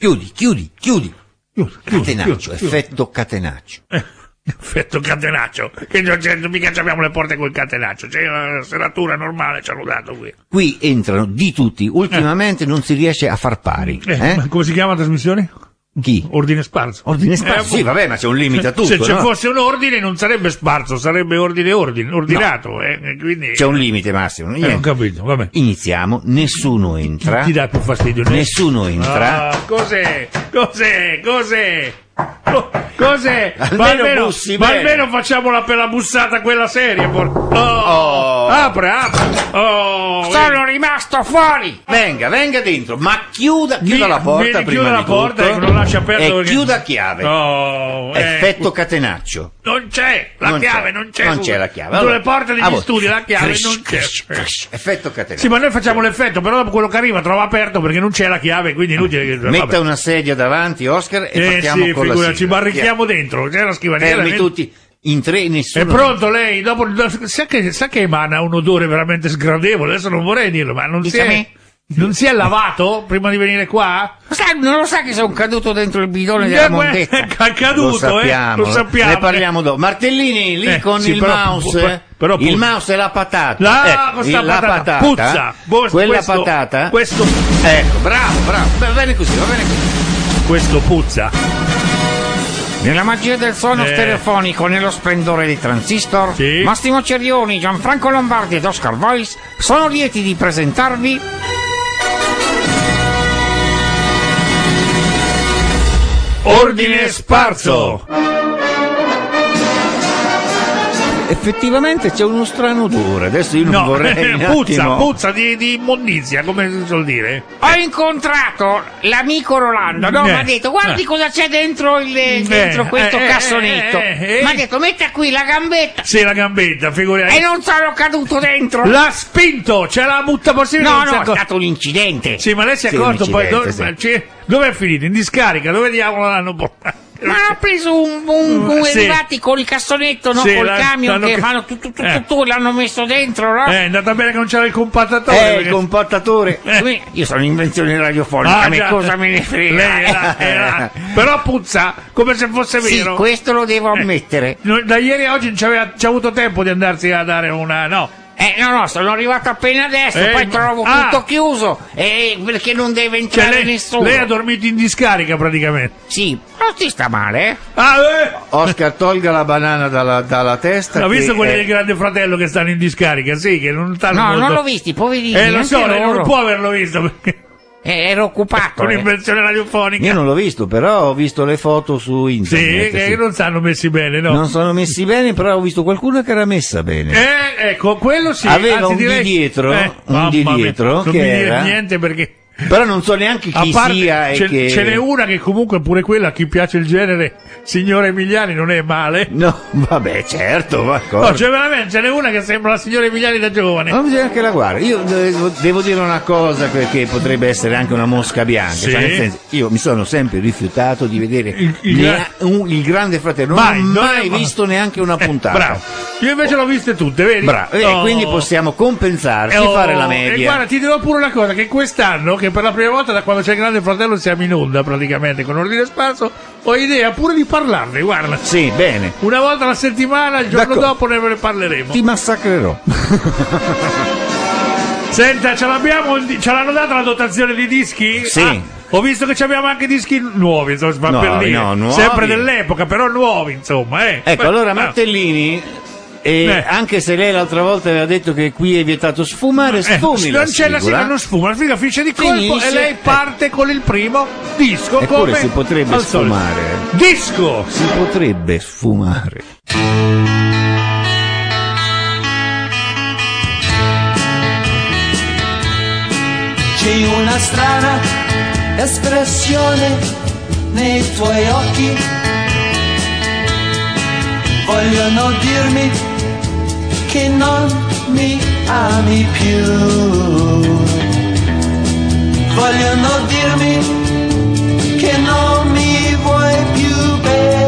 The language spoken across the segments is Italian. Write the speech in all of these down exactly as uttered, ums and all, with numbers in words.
Chiudi, chiudi, chiudi. Chiudi, chiudi, Catenaccio, chiudi, chiudi. effetto catenaccio. Eh, effetto catenaccio. Che non c'è, mica abbiamo le porte col catenaccio. C'è una serratura normale, ci hanno dato qui. Qui entrano di tutti. Ultimamente non si riesce a far pari. Eh, Eh? ma come si chiama la trasmissione? Chi? Ordine sparso. Ordine sparso? Eh, Sì, vabbè, ma c'è un limite a tutto, Se ci no? fosse un ordine non sarebbe sparso, sarebbe ordine ordine, ordinato. Eh, quindi... C'è un limite, Massimo. Eh, Niente. non capito, vabbè. Iniziamo, nessuno entra. Ti dà più fastidio? ne- Nessuno entra. Ah, cos'è? Cos'è? Cos'è? Co- Cos'è? Almeno ma almeno, bussi ma bene. almeno facciamola per la bussata quella seria. Por- oh, Oh. Apre, apre. Oh, Sono rimasto fuori! Venga, venga dentro, ma chiuda, chiuda Mi- la porta mi prima chiuda di la porta tutto. e non lascia aperto E perché- chiuda a chiave. Oh, eh, Effetto catenaccio. Non c'è la Non chiave, c'è. non c'è. Non su- c'è la chiave. Sulle Allora, porte degli a voi. studi la chiave Crish, non c'è. crish, crish. Effetto catenaccio. Sì, ma noi facciamo l'effetto, però dopo quello che arriva trova aperto perché non c'è la chiave, quindi è inutile che... Metta vabbè. una sedia davanti, Oscar, e Eh partiamo sì, con la figura, ci sigla. barrichiamo dentro, c'è la scrivania. Fermi la- tutti, in tre, nessuno. È pronto lei? Dopo, sa, che, sa che emana un odore veramente sgradevole, adesso non vorrei dirlo, ma non si Dica a è... me. Non si è lavato prima di venire qua? Sai, non lo sa che sono caduto dentro il bidone Eh, della que- mondezza? È caduto, Lo sappiamo, eh? Lo sappiamo. ne parliamo dopo. Martellini, lì Eh, con sì, il però- mouse, però il puzza. mouse e la patata. La, Eh, questa la patata, patata, puzza. Bo- quella questo- patata, questo- ecco, bravo, bravo, va bene così, va bene così. Questo puzza. Nella magia del suono Eh. stereofonico, nello splendore dei transistor, Sì. Massimo Cerioni, Gianfranco Lombardi ed Oscar Voice sono lieti di presentarvi Ordine sparso. Effettivamente c'è uno strano odore, adesso io non No, vorrei un puzza, attimo- puzza di, di immondizia, come si suol dire. Ho incontrato l'amico Rolando, no? Eh. Mi ha detto, guardi Eh. cosa c'è dentro, il, dentro Eh, questo eh, cassonetto. eh, eh, eh. Mi ha detto, metta qui la gambetta. Sì, la gambetta, figurati. E non sono caduto dentro. L'ha spinto, c'è la mutta possibile. No, non si no, è accor- stato un incidente. Sì, ma lei si è Sì, accorto un poi. Dove, incidente, ci- dove è finito? In discarica? Dove diavolo l'hanno portato? Ma ha preso un, un, un Sì. arrivati con il cassonetto, no? Sì, Col la- camion l'hanno che che- fanno tu, tu, tu, Eh. tu, tu, l'hanno messo dentro, no? Eh, è andata bene che non c'era il compattatore. Eh, il perché- compattatore. Eh. Quindi io sono invenzione radiofonica, Ah, a me già. cosa me ne frega? Lei era- era- però puzza come se fosse Sì, vero. questo lo devo Eh. ammettere. No, da ieri a oggi non c'aveva, c'ha avuto tempo di andarsi a dare una. No. Eh, no, no, sono arrivato appena adesso, Eh, poi trovo ah. tutto chiuso, eh, perché non deve Cioè, entrare lei, nessuno. lei ha dormito in discarica praticamente. Sì, non si sta male, eh? Ah, eh! Oscar, tolga la banana dalla, dalla testa. Ho che visto quelli è- del Grande Fratello che stanno in discarica, sì, che non stanno No, molto... non l'ho visti, poverini, Eh, lo so, anche lei loro. non può averlo visto perché Eh, ero occupato, con eh. l'invenzione radiofonica. Io non l'ho visto, però ho visto le foto su Sì, internet. che sì. non stanno messi bene, no? Non sono messi bene, però ho visto qualcuno che era messa bene. Eh, ecco, quello sì. Aveva anzi, un direi... di dietro, Eh, un mamma di mia, dietro, non che mi dire era- niente perché... Però non so neanche A chi parte, sia e ce, che... ce n'è una che comunque pure quella, a chi piace il genere, signora Emiliani, non è male. No, vabbè, certo, va No, cioè veramente, ce n'è una che sembra la signora Emiliani da giovane. Ma bisogna che la guardi. Io devo, devo dire una cosa perché potrebbe essere anche una mosca bianca. Sì. Cioè, nel senso, io mi sono sempre rifiutato di vedere Il- il nea- un- il Grande Fratello. Non Mai, ho non mai è- visto neanche una Eh, puntata. bravo. Io invece l'ho viste tutte, vedi? Bravo. E Oh. quindi possiamo compensarci, Eh, oh, fare la E media. guarda, ti dirò pure una cosa, che quest'anno, che per la prima volta da quando c'è il Grande Fratello siamo in onda praticamente con Ordine Sparso, ho idea pure di parlarne, guarda. Sì, bene. Una volta alla settimana, il giorno D'accordo. dopo ne parleremo. Ti massacrerò. Senta, ce l'abbiamo, il di- ce l'hanno data la dotazione di dischi? Sì. Ah, ho visto che ci abbiamo anche dischi nuovi, insomma, si fa Nuovi, per dire. no, nuovi. Sempre dell'epoca, però nuovi, insomma. Eh. Ecco, Beh, allora ah. Martellini, eh, Eh. anche se lei l'altra volta aveva detto che qui è vietato sfumare, Eh, sfumi la non c'è la sigla. sigla, non sfuma, la sigla finisce di colpo Finisce, e lei parte con il primo disco. Eppure come si potrebbe al solito. sfumare. Disco! Si potrebbe sfumare. C'è una strana espressione nei tuoi occhi, vogliono dirmi che non mi ami più, vogliono dirmi che non mi vuoi più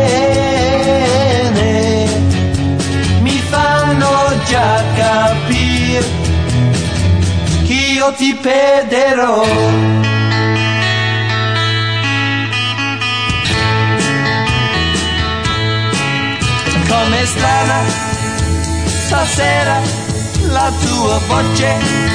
bene, mi fanno già capire che io ti perderò. Com'è strana stasera la tua voce,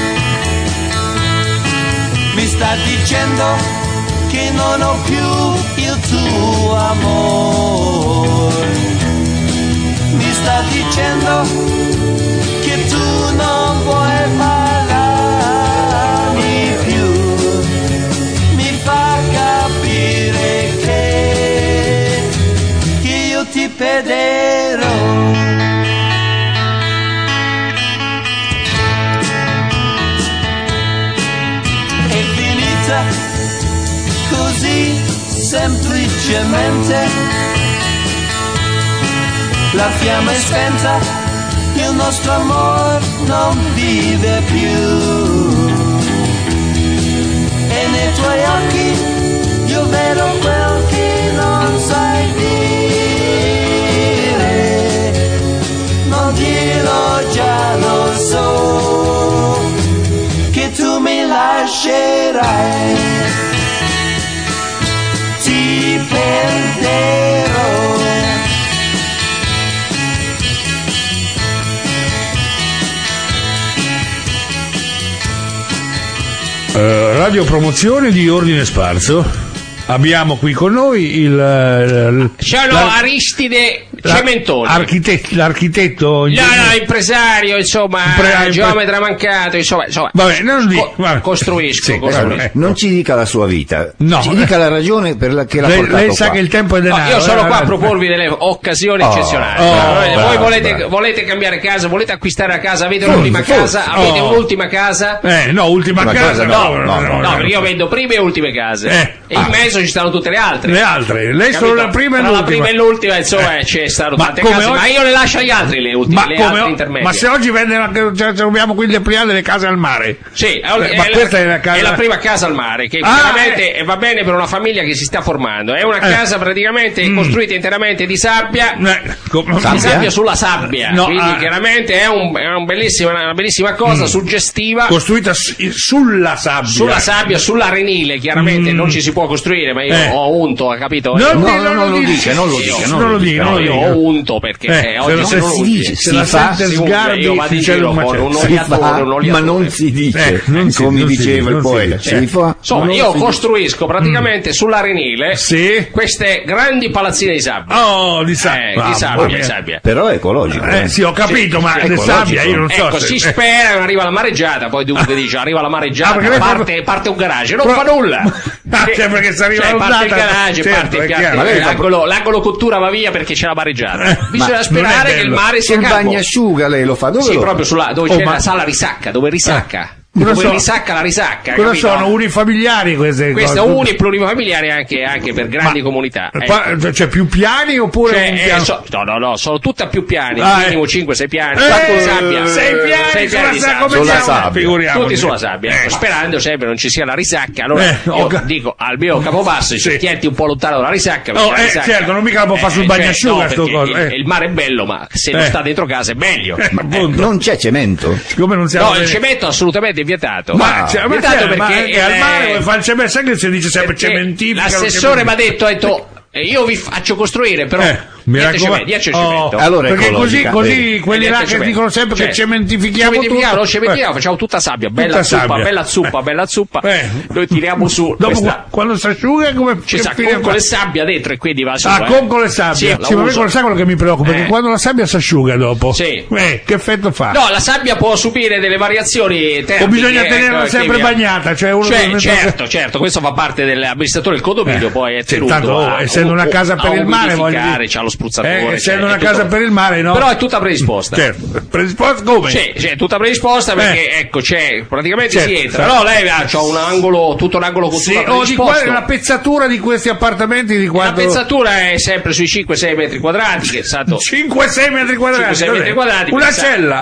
mi sta dicendo che non ho più il tuo amore, mi sta dicendo che tu non vuoi parlarmi più, mi fa capire che, che io ti perderò. Così semplicemente la fiamma è spenta, il nostro amore non vive più, e nei tuoi occhi io vedo quel che non sai dire, non dirlo, già lo so che tu mi lascerai, perderò. Uh, radio promozione di Ordine Sparso. Abbiamo qui con noi il, il sono la, Aristide Cementoni, l'architetto, l'architetto no no impresario, insomma, Impre- geometra mancato, insomma, insomma vabbè, non dico, co- costruisco, sì, costruisco. Eh, non ci dica la sua vita, no. Ci dica la ragione per la che l'ha lei, portato lei sa qua. che il tempo è denaro. No, io sono eh, qua a eh, proporvi delle occasioni oh, eccezionali. oh, no, voi bravo, volete, bravo. volete cambiare casa, volete acquistare una casa, avete Forse, un'ultima forse. casa, avete Oh. un'ultima casa? eh no, ultima Una casa, casa, no, no, no, no, No, perché io vendo prime e ultime case, Eh. e in Ah. mezzo ci stanno tutte le altre. le altre, lei Capito? solo la prima e Tra l'ultima. la prima e l'ultima, insomma, Eh. ci stanno Ma tante come case, oggi- ma io le lascio agli altri le ultime, Ma, le come altre o- intermedie. ma se oggi vende una, cioè, abbiamo quindi ampliare delle case al mare. Sì, è, Eh, è ma la, questa è la casa- è la prima casa al mare, che Ah, chiaramente eh. va bene per una famiglia che si sta formando. È una Eh. casa praticamente Mm. costruita interamente di sabbia, Eh, com- di Sabbia? sabbia sulla sabbia. No, Quindi ah. chiaramente è, un, è un bellissima, una bellissima cosa, Mm. suggestiva. costruita su- sulla sabbia. Sulla sabbia, sull'arenile, chiaramente Mm. non ci si può costruire, ma io Eh. ho unto, ha capito? No, Io- no, no, non lo dica. dica, non lo Io- dica, non lo dica, no, non lo io dica. ho unto perché Eh, oggi se lo sono si unti. dice, Se si la fa, sente si unge, sgarbi, io vado in succede giro un con macello. un Si oliatore, fa, un ma oliatore. non si dice, Eh, non si- come non si diceva dice, il non si poeta, dice. si fa. Insomma, ma io non si costruisco praticamente sull'arenile Sì. queste grandi palazzine di sabbia. Oh, di sabbia. Eh, di sabbia, di sabbia. dice. Però è ecologico. Eh, sì, ho capito, Sì, ma sì, le ecologico. sabbia io non so Ecco, se... si spera che non arriva la mareggiata, poi dunque dice arriva la Ah, mareggiata, perché lei parte, fa- parte un garage, non Però- fa nulla. Ah, cioè, perché se arriva Cioè, parte il l'ondata- garage, certo, parte il è piatto, chiaro. Ma lei fa- l'angolo, l'angolo cottura va via perché c'è la mareggiata. Eh, Bisogna ma non sperare è che il bello. mare sia Sul calmo. bagnasciuga lei lo fa, dove Sì, lo fa? proprio sulla, dove Oh, c'è ma- la sala risacca, dove risacca. Cosa Dove so- risacca la risacca. Cosa capito? sono unifamiliari queste Queste cose? uni plurifamiliari anche, anche per grandi Ma- comunità. Pa- ecco. Cioè più piani oppure Cioè, un eh, piano? so- no, no, no, sono tutte a più piani, Ah, minimo eh. cinque sei piani, Eh, tutti in sabbia. sei piani Sei sulla di sabbia, come Sulla siamo? sabbia. Figuriamoci. Tutti sulla sabbia, ecco, Eh. sperando sempre non ci sia la risacca. Allora Eh, io ho ca- dico al mio capopasso, Sì. tienti un po' lontano dalla risacca. Oh, perché la eh, risacca- certo, non mica la può fare sul cioè, bagnasciuga no, sto perché coso, il, eh. il mare è bello, ma se non Eh. sta dentro casa è meglio. Eh, appunto. Non c'è cemento. Siccome non siamo No, il bene- cemento assolutamente vietato. Ma, cioè, ma, vietato cioè, ma perché anche al il- mare come fa il cemento, sai che si dice sempre perché cementifica. l'assessore mi ha detto, ha detto eh, io vi faccio costruire, però Eh, mi niente raccomando. cemento, niente Oh, cemento. allora è perché così, ecologica, così vedi. quelli Eh, là niente che cemento. dicono sempre Cioè, che cementifichiamo cementifichiamo, tutto. non cementifichiamo, Eh. facciamo tutta sabbia, bella Tutta zuppa, sabbia. bella zuppa, bella zuppa. Eh. Noi tiriamo su Dopo questa, quando si asciuga come ci che sa fine con fa? le sabbia dentro e quindi va su. Ah, eh. con, con le sabbie. Sì, Sì, la ma uso. quello, sai quello che mi preoccupa? Eh. Perché quando la sabbia si asciuga dopo, Sì. eh, che effetto fa? No, la sabbia può subire delle variazioni termiche. O bisogna tenerla ecco, sempre che via- bagnata? Cioè, uno Cioè, deve- certo, certo, questo fa parte dell'amministratore del condominio, poi è sì, tenuto tanto, oh, a, essendo una casa per a il mare, voglio umidificare, dire. c'ha lo spruzzatore. Eh, cioè, essendo è una tutto- casa per il mare, no? Però è tutta predisposta. Certo. Predisposto come? Sì, sì, è tutta predisposta perché Eh. ecco c'è praticamente Certo, si entra. certo. Però lei ha c'ha un angolo, tutto un angolo Sì, cottura o di predisposto. qua, la pezzatura di questi appartamenti di La quanto? pezzatura è sempre sui cinque sei metri quadrati, che è stato cinque sei metri quadrati. cinque sei cos'è? metri quadrati, Una pensa- cella.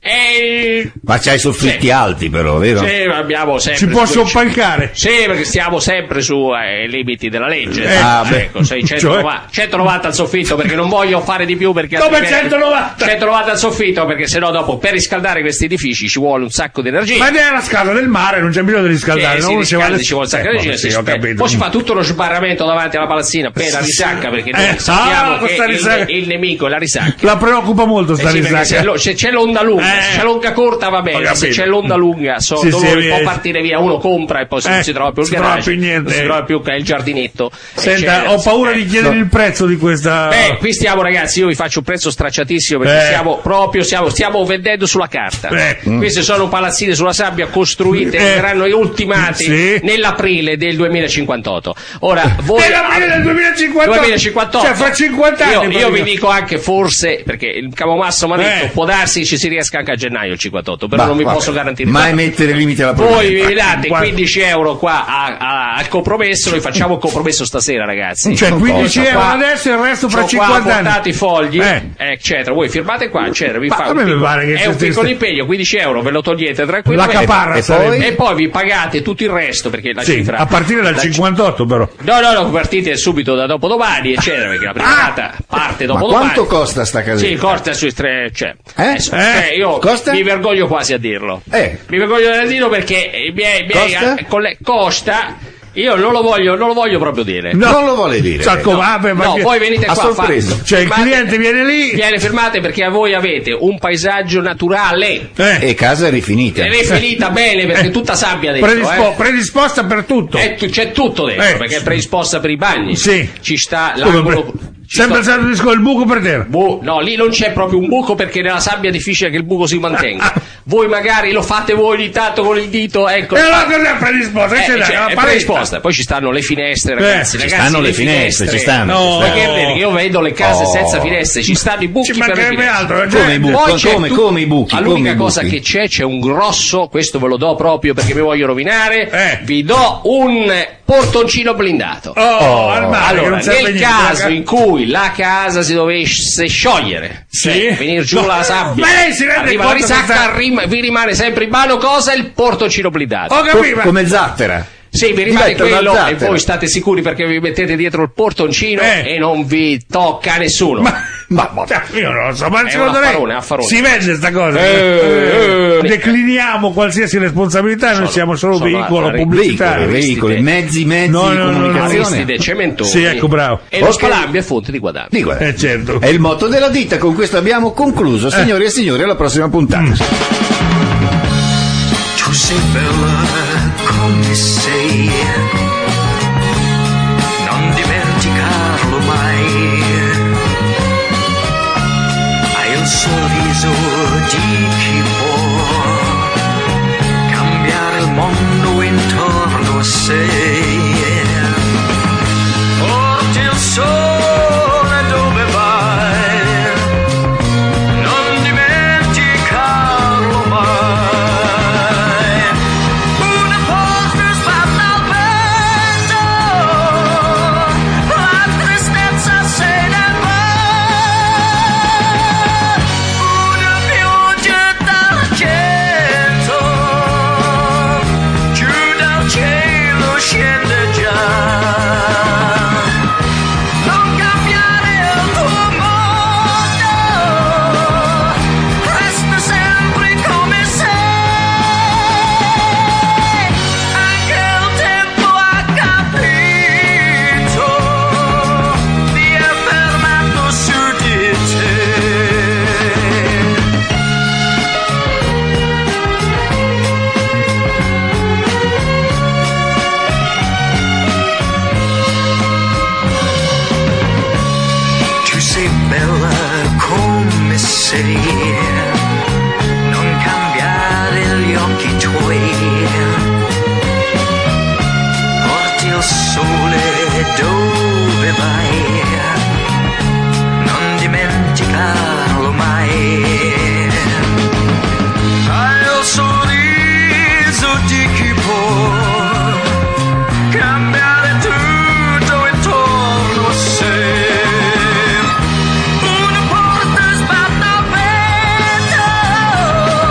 E... Ma c'hai soffitti Sì. alti però, vero? Sì, abbiamo sempre. Si può su- soppalcare. Sì, perché stiamo sempre sui eh, limiti della legge. Eh, ah, beh. ecco, sei centonovanta, centonovanta al soffitto perché non voglio fare di più perché Come altrimenti- centonovanta? centonovanta al soffitto perché sennò dopo per riscaldare questi edifici ci vuole un sacco di energia. Ma è la scala del mare, non c'è bisogno di riscaldare. Eh, no? si Uno ci va riscalda, alle- ci vuole un sacco Eh, di energia, vabbè, si sì, ho spe- capito. poi si fa tutto lo sbarramento davanti alla palazzina per la risacca perché noi Eh, sappiamo ah, che questa il, risacca- il nemico è la risacca. La preoccupa molto sta Eh sì, perché risacca. se, lo- se c'è l'onda lunga, Eh. se c'è l'onda corta va Ho bene, se capito. c'è l'onda lunga sono Sì, sì, dolori, può eh. partire via, uno compra e poi se Eh, non si trova più il si trova garage, più niente. non si trova più il giardinetto. Senta, eccetera. ho paura Eh. di chiedere il prezzo di questa. Beh, qui stiamo ragazzi, io vi faccio un prezzo stracciatissimo perché Eh. stiamo proprio, stiamo, stiamo vendendo sulla carta. Eh. Queste sono palazzine sulla sabbia costruite, Eh. verranno ultimati Sì. nell'aprile del duemilacinquantotto. Ora, voi... Nell'aprile del duemilacinquantotto? duemilacinquantotto. Cioè, fra cinquanta anni, Io, io vi praticamente. dico anche forse, perché il Capomasso mi ha detto, Eh. può darsi ci si riesca anche a gennaio il cinquantotto, però Bah, non vi vabbè. posso garantire. Mai mettere limiti alla Voi politica. vi date Guarda. quindici euro qua a- a- al compromesso, noi facciamo il compromesso stasera ragazzi. Cioè, quindici C'ho euro qua- adesso e il resto fra c'ho cinquanta qua anni. portato i fogli, Eh. eccetera. Voi firmate qua, eccetera. Vi Ma fa a un me mi piccolo- pare che è un sia- piccolo impegno, quindici euro, ve lo togliete tranquillamente. La caparra E sarebbe. poi? E poi vi pagate tutto il resto perché la Sì, cifra. a partire dal la- cinquantotto però. No, no, no, partite subito da dopodomani, eccetera, perché la prima data parte Ma dopodomani. quanto costa sta casetta? Sì, costa sui tre, cioè, Eh? adesso, Eh? cioè, io Costa? mi vergogno quasi a dirlo. Eh. Mi vergogno a dirlo perché i miei, i miei Costa? eh, colle- costa, io non lo voglio, non lo voglio proprio dire. No. Non lo vuole dire. Cioè, come- ah, beh, ma No, che- voi venite a qua sorpresa. fa- Cioè, il firmate- cliente viene lì. Viene firmate perché voi avete un paesaggio naturale. Eh, E casa è rifinita. Ed è finita bene perché Eh. è tutta sabbia dentro. predispo- eh. predisposta per tutto. È tu- c'è tutto dentro Eh. perché è predisposta per i bagni. Sì. Ci sta Come l'angolo. pre- ci Sempre sta- stato il disco del buco per terra. Bu- no, lì non c'è proprio un buco perché nella sabbia è difficile che il buco si mantenga. Voi magari lo fate voi ogni tanto con il dito, ecco. E allora cos'è predisposta? Eh, C'è da- cioè, la è palestra. predisposta. Poi ci stanno le finestre, ragazzi. Eh, ci ragazzi, stanno le finestre, ci stanno, No. ci Ma stanno. che vedi, io vedo le case Oh. senza finestre, ci stanno i buchi Ci per le mancherebbe finestre. altro. la Come i gente- buchi? Poi c'è come- tutto- come i buchi, Ah, come l'unica i cosa buchi. che c'è, c'è un grosso, questo ve lo do proprio perché mi voglio rovinare. Eh. Vi do un portoncino blindato. Oh, al mare, che Allora, non serve nel niente. caso in cui la casa si dovesse sciogliere, Sì. cioè, venire giù No. la sabbia, Ma lei si rende arriva la conto che risacca, sta- rim- vi rimane sempre in mano cosa? Il portoncino blindato. Ho Co- capito. ma- come zattera. Sì, vi Vi rimane metto una quello e zattera. voi state sicuri perché vi mettete dietro il portoncino Eh. e non vi tocca nessuno. Ma, ma, cioè, io non lo so, ma È secondo un lei affarone, affarone. si vende sta cosa? Eh, eh. Decliniamo qualsiasi responsabilità, noi Sono- siamo solo sono veicolo arri- pubblicitario. Veicoli, veicoli, mezzi, mezzi No, di no, no, no. comunicazione. Aristide Cementoni. Sì, ecco, bravo. E lo Ok. Spalambio è fonte di guadagno. Dico, eh, Eh, certo. È il motto della ditta, con questo abbiamo concluso. Signori e signori, alla prossima puntata. Tu sei bella come sei, non dimenticarlo mai. Hai il sorriso di chi può cambiare il mondo intorno a sé. Porti il sole dove vai, non dimenticarlo mai. Una porta sbatte al vento, la tristezza se ne va. Una pioggia d'argento, giù dal cielo scende già. Non cambiare il tuo mondo, resta sempre come sei. Anche il tempo ha capito di è fermato su di te. Tu sei bella come sei, non cambiare gli occhi tuoi. Porti il sole dove vai, non dimenticarlo mai. Hai il sorriso di chi può cambiare tutto intorno a sé. Una porta sbatte al vento,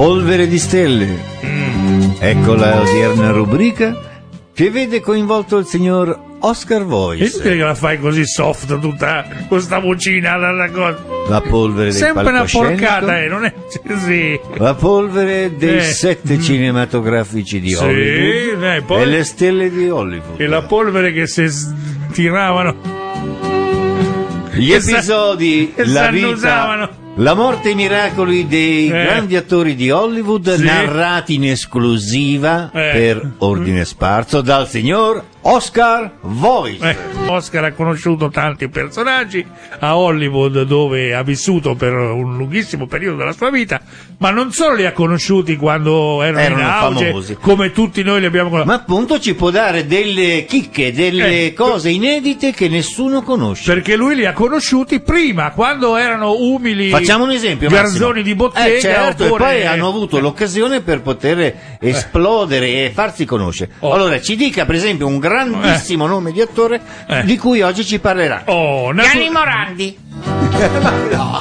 Polvere di stelle. Mm. Ecco la odierna rubrica che vede coinvolto il signor Oscar E Voice. tu che la fai così soft, tutta questa vocina, la, la cosa. La polvere del Sempre una palcoscenico. porcata, eh, non è sì. La polvere dei Eh. sette Mm. cinematografici di Sì, Hollywood eh, poi- e le stelle di Hollywood. E la polvere che si s- tiravano. Gli che sa- episodi, che la s'annusavano. vita, la morte e i miracoli dei Eh. grandi attori di Hollywood, Sì. narrati in esclusiva Eh. per ordine sparso dal signor Oscar Voice. Eh, Oscar ha conosciuto tanti personaggi a Hollywood, dove ha vissuto per un lunghissimo periodo della sua vita, ma non solo li ha conosciuti quando erano, Erano in auge, famosi. come tutti noi li abbiamo conosciuti. Ma appunto ci può dare delle chicche, delle Eh. cose inedite che nessuno conosce. Perché lui li ha conosciuti prima, quando erano umili Facciamo un esempio, garzoni Massimo. di bottega. Eh, certo, oppure- e poi hanno avuto l'occasione per poter esplodere e farsi conoscere. Oh. Allora, ci dica per esempio un grandissimo nome di attore Eh. di cui oggi ci parlerà. Oh, natu- Gianni Morandi. Eh, no.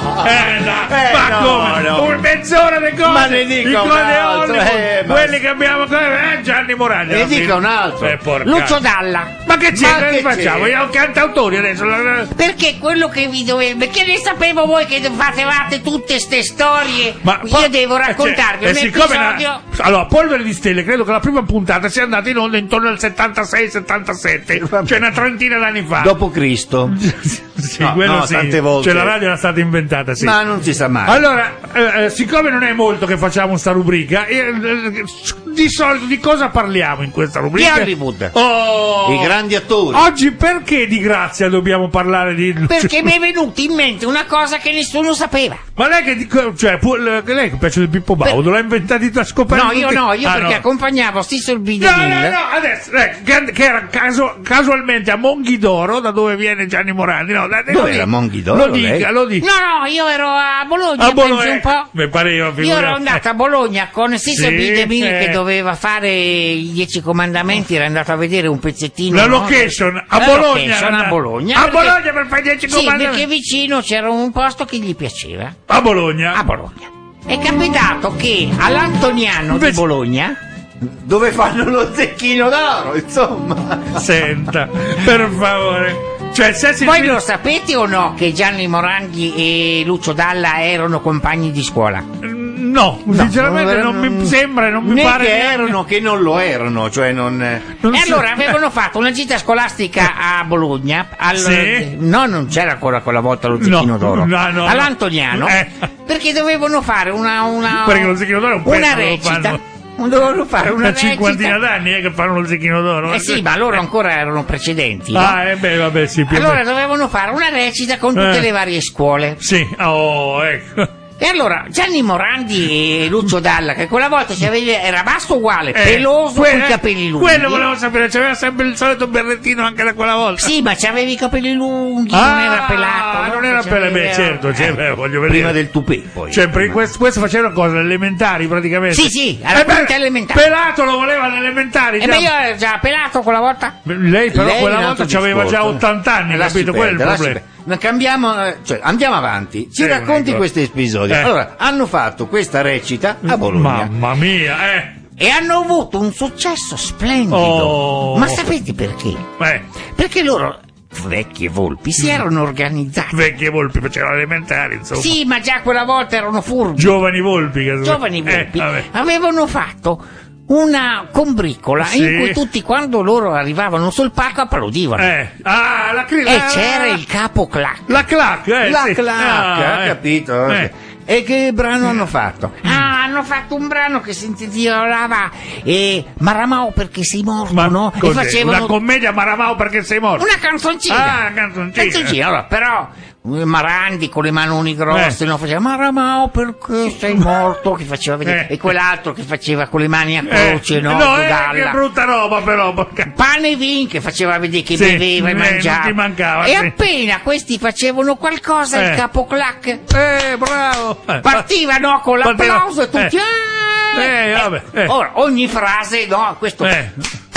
Eh, ma no, come? no. Un mezz'ora di cose, Ma ne dica di cose un altro, Hollywood, eh, ma- quelli che abbiamo eh, Gianni Morandi. Ne alla dica fine. un altro. Eh, porca- Lucio Dalla. Ma che c'è? Ma Che che facciamo? c'è? Io ho cantautori adesso. la- la- Perché quello che vi dovevo. Perché ne sapevo voi che facevate tutte ste storie. Ma Io poi- devo eh, cioè, raccontarvi eh, un siccome episodio. na- allora, Polvere di Stelle, credo che la prima puntata sia andata in onda intorno al settantasei settantasette, vabbè. cioè una trentina d'anni fa. Dopo Cristo. sì, No, quello no, sì. tante volte. Cioè la radio era stata inventata, sì. Ma non si sa mai. Allora, eh, eh, siccome non è molto che facciamo sta rubrica, eh, eh, di solito di cosa parliamo in questa rubrica? Di Hollywood. Oh! I grandi attori. Oggi perché di grazia dobbiamo parlare di... Perché mi è venuta in mente una cosa che nessuno sapeva. Ma lei che dico, cioè, pu- l- lei che piace del Pippo Baudo, l'ha inventato da scoperto? No, io no, io Ah, perché no. accompagnavo Stisso il No, Bidemil. no, no, adesso, eh, che, che era caso- casualmente a Monghidoro, da dove viene Gianni Morandi, no, da, Dove lo era dica, Monghidoro, Lo dica, lei? lo dica. No, no, io ero a Bologna, A pensi Bologna, un po'. mi pareva, Io figurati. ero andata a Bologna con Stisso Sì, il Bidemil eh. che doveva fare i Dieci Comandamenti, era andato a vedere un pezzettino. La no? location a La Bologna. location a era- Bologna. A perché- Bologna per fare dieci Sì, comandamenti. perché vicino c'era un posto che gli piaceva. A Bologna. A Bologna. È capitato che all'Antoniano Invece- di Bologna Dove fanno lo zecchino d'oro, insomma. Senta, per favore. Cioè, se si Voi lo sapete o no che Gianni Morandi e Lucio Dalla erano compagni di scuola? No, sinceramente non mi sembra, non mi né pare che neanche- erano che non lo erano, cioè non. non E si- allora avevano fatto una gita scolastica a Bologna. Al, Sì. No, non c'era ancora quella volta lo zecchino No, d'oro. no, no, no. All'Antoniano. Eh. Perché dovevano fare una. una Perché lo zecchino d'oro è un Una pezzo, lo recita. fanno. Dovevano fare una, Una cinquantina recita. d'anni eh, che fanno lo zecchino d'oro. Eh sì, ma loro ancora erano precedenti. no? Ah, eh beh, vabbè, sì, più o Allora meno. dovevano fare una recita con tutte Eh. le varie scuole. Sì, oh, ecco. E allora Gianni Morandi e Lucio Dalla, che quella volta ci aveva- era basso uguale, Eh, peloso, que- con i eh, capelli lunghi. Quello volevo sapere, c'aveva sempre il solito berrettino anche da quella volta. Sì, ma c'aveva i capelli lunghi, Ah, non era pelato. no? non era pelato, beh, C'aveva- certo, cioè, eh. beh, voglio vedere. Prima del tupè, poi. Cioè, per- questo, questo faceva cosa? Elementari praticamente? Sì, sì, alla Eh beh, quinta elementare. Pelato lo voleva alle elementari. E già. beh, io ero già pelato quella volta. Lei però Lei quella in volta altro aveva già discorso. ottanta anni, Lasci capito? Quello è il perdere, lasci problema. perdere. Ma cambiamo, eh, cioè, andiamo avanti. Ci Sì, racconti ecco. questo episodio. Eh. Allora, hanno fatto questa recita a Bologna. Mamma mia, eh. E hanno avuto un successo splendido. Oh. Ma sapete perché? Eh, Perché loro, vecchie volpi, si erano organizzati. vecchie volpi facevano elementari, insomma. Sì, ma già quella volta erano furbi. Giovani volpi. Che... Giovani Eh, volpi vabbè. avevano fatto una combricola Sì. in cui tutti quando loro arrivavano sul palco applaudivano. Eh. Ah, la cri- E la- c'era il capo clac. La clac, eh, La sì. clac, Ah, ha eh. capito? Eh. E che brano hanno fatto? Ah, hanno fatto un brano che si intitolava eh, Maramao perché sei morto, Ma no? E cos'è? facevano Una commedia Maramao perché sei morto. una canzoncina. Ah, canzoncina. Canzoncina, allora, però eh, Marandi con le manoni grosse, Eh. no? Faceva Maramao perché sei morto, che faceva vedere, Eh. e quell'altro che faceva con le mani a Eh, croce, no? no, eh, Dalla. che brutta roba però. porca- Pane e vin che faceva vedere che Sì, beveva e eh, mangiava. non ti mancava, e sì. appena questi facevano qualcosa, Eh. il capo clac Eh, bravo. Eh, partivano con Partiva- l'applauso e tutti. Eh. "Ah!" Eh, vabbè, eh. Ora, ogni frase, no, questo. Eh.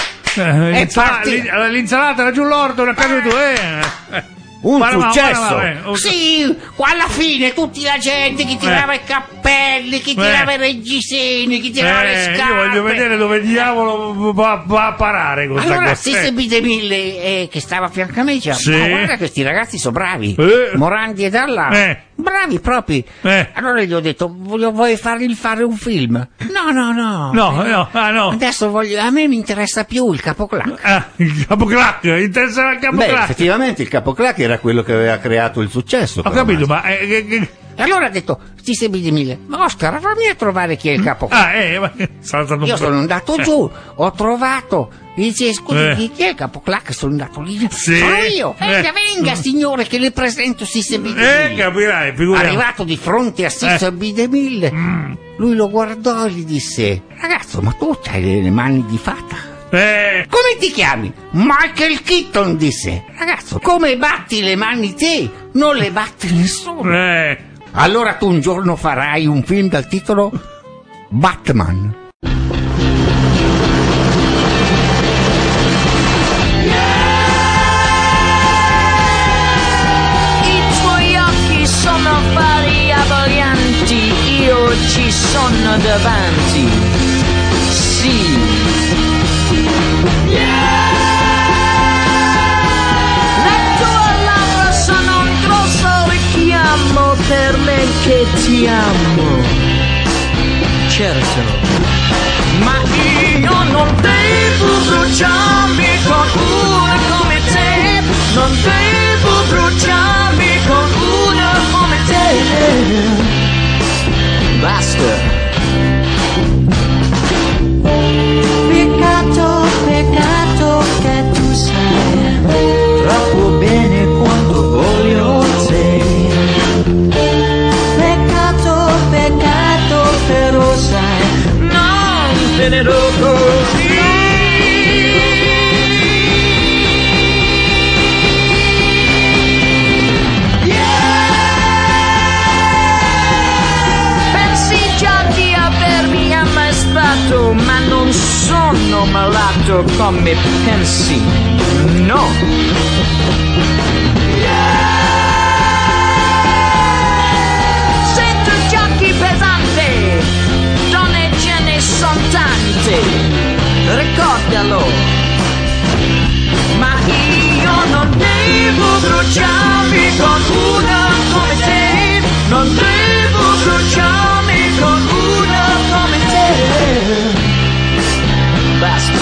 Eh, l'insala- partito. l'in- l'insalata era giù l'orto, una casa di tu, eh. Un Maramao, successo. Maramao, eh. Un- Sì, qua alla fine tutti la gente che tirava Eh. i cappelli pelle, chi tirava Eh. i reggiseni, chi tirava le Eh, scarpe. io voglio vedere dove diavolo va, va a parare questa Allora, cosa. Sisse Eh. Bidemille, eh, che stava a fianco a me, diceva, Sì. "Ma guarda questi ragazzi sono bravi, Eh. Morandi e Dalla, Eh. bravi proprio." Eh. Allora gli ho detto, voglio, vuoi fargli fare un film? No, no, no. No, no, ah no. Adesso voglio, a me mi interessa più il capoclac. Ah, il capoclac, interessava il Beh, capoclac. effettivamente il capoclac era quello che aveva creato il successo. Ho però, capito, ma- ma... eh, che- che- E allora ha detto, Sisse Bidemille, ma Oscar, fammi a trovare chi è il capoclac. Ah, eh, ma... sarà stato un Io po'- sono andato Eh. giù, ho trovato. Mi dice, scusi, Eh. chi chi è il capoclac? Sono andato lì. Sì. Sono io. Venga, Eh. venga, signore, che le presento Sisse Bidemille. Eh, capirai, figuriamo. Arrivato di fronte a Sisse Eh. Bidemille, lui lo guardò e gli disse, ragazzo, ma tu hai le mani di fata. Eh, Come ti chiami? Michael Keaton, disse. Ragazzo, come batti le mani te? Non le batte nessuno. eh. Allora tu un giorno farai un film dal titolo Batman. I tuoi occhi sono variabolianti, io ci sono davanti. Sì. Le tue labbra sono un grosso richiamo per me che ti amo. Certo. Ma io non devo bruciarmi con una come te. Non devo bruciarmi con una come te. Basta. Peccato, peccato che tu sai troppo bene quanto voglio te. Peccato, peccato, però sai, non tenerò così. Pensi già di avermi ammaestato, ma non sono malato come pensi, no. Sento i giochi pesante, donne ce ne son tante, ricordalo. Ma io non devo bruciarmi con una come te. Non devo bruciarmi con una come te. Basta.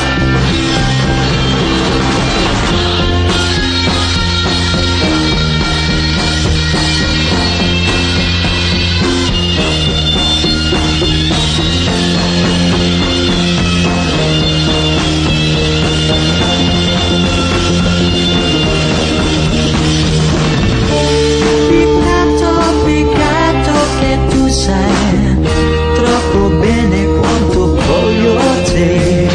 Peccato, peccato che tu sai troppo bene quanto voglio te.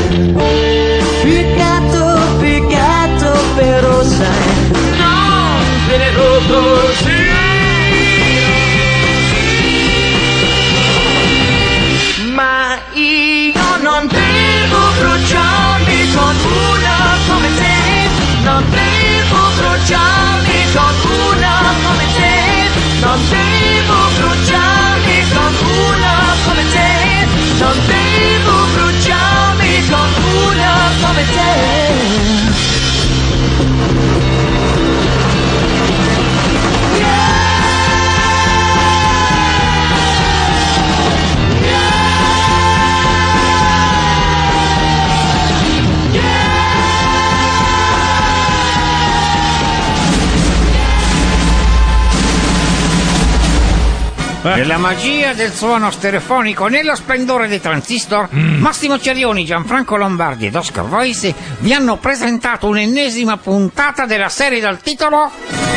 Peccato, peccato, però sai, non finirò così. Ma io non devo bruciarmi con una come te. Non devo bruciarmi con una come te. Non devo bruciarmi con una come te. Non devo bruciarmi con una come te. Nella magia del suono stereofonico, nello splendore dei transistor, Massimo Cerioni, Gianfranco Lombardi ed Oscar Voice vi hanno presentato un'ennesima puntata della serie dal titolo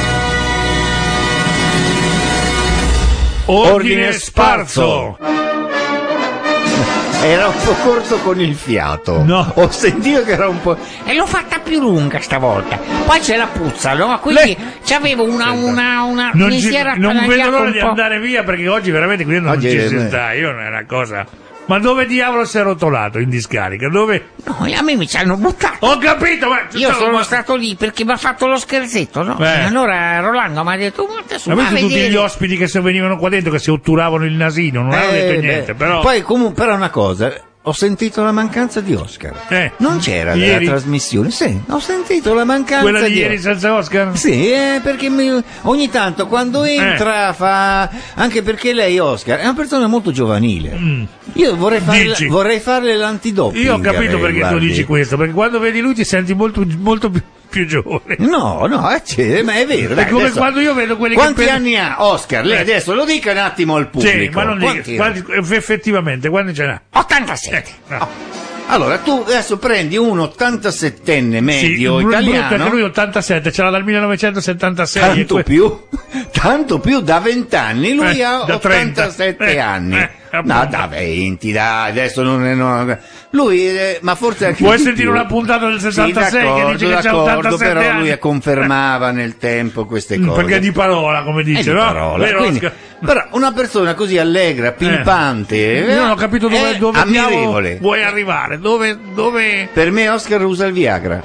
Ordine sparso. Era un po' corto con il fiato. No. Ho sentito che era un po'. e l'ho fatta più lunga stavolta. Poi c'è la puzza, no? Quindi Lei- c'avevo una, una, una, Non, mi ci- si era non vedo attanagliato l'ora un di po'. andare via perché oggi veramente qui non Oggi ci è- si sta. Io è una cosa. Ma dove diavolo si è rotolato in discarica? Dove? No, a me mi ci hanno buttato. Ho capito, ma... Io sono ma... stato lì perché mi ha fatto lo scherzetto, no? Eh. E allora Rolando mi ha detto, ma adesso Ma va a visto tutti vedere. gli ospiti che se venivano qua dentro che si otturavano il nasino, non hanno Eh, detto beh, niente, però... Poi comunque, però una cosa, ho sentito la mancanza di Oscar. Eh. Non c'era nella Ieri? trasmissione, sì, ho sentito la mancanza Quella di di ieri senza Oscar? Sì, eh, perché mi- ogni tanto quando entra fa... Anche perché lei, Oscar, è una persona molto giovanile. Mm. Io vorrei farle, Dici? vorrei farle l'antidoping. Io ho capito eh, perché tu guardi. dici questo, perché quando vedi lui ti senti molto, molto più, più giovane. No, no, eh, c'è, ma è vero. È dai, come adesso- quando io vedo quelli Quanti che... anni ha Oscar? Lei Eh. adesso lo dica un attimo al pubblico. Sì, ma non Quanti dica, anni? quanti- effettivamente, quando ce n'ha? ottantasette. No. Allora, tu adesso prendi un ottantasettenne medio il bru- brutto è italiano, che lui ottantasette, c'era dal millenovecentosettantasei. e tanto que- più, tanto più da vent'anni, lui Eh, ha da trenta. ottantasette Eh, anni. eh, appunto. no, da venti, dai, adesso non è... no, lui, eh, ma forse anche Vuoi di sentire più. una puntata del Sì, sessantasei che d'accordo, dice che c'ha d'accordo, ottantasette però anni? lui confermava nel tempo queste Mm, cose. Perché è di parola, come È dice, di no? parola, Vero, quindi- Oscar? però una persona così allegra, pimpante, Io non ho capito dove, è dove diavolo ammirevole. vuoi arrivare, dove... dove... Per me Oscar usa il Viagra.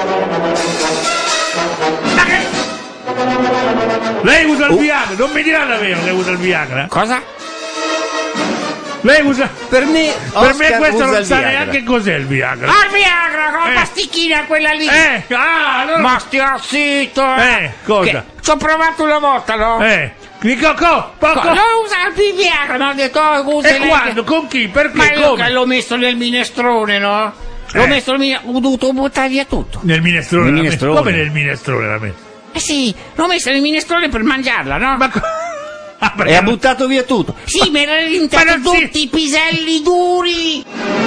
Lei usa il Oh. Viagra, non mi dirà davvero che usa il Viagra. Cosa? Lei usa... Per me Per Oscar me questo usa non il sa Viagra. neanche cos'è il Viagra. Ah, Viagra, con la Eh. pasticchina quella lì. Eh, ah, allora... Ma stia zitto. Eh, cosa? Ci ho provato una volta, no? Eh, di co- co- po- Co- co- non usare il Viagra, mi ha detto, oh, usa E lei- quando? Con chi? Perché? Ma io Come? che l'ho messo nel minestrone, no? L'ho Eh. messo nel minestrone, ho dovuto buttare via tutto. Nel minestrone. Nel la me- minestrone. Come nel minestrone la me? Eh sì, l'ho messo nel minestrone per mangiarla, no? Ma co- Ah, perché E ha non- buttato via tutto. Sì, mi erano Ma rintrati non si- tutti i piselli duri.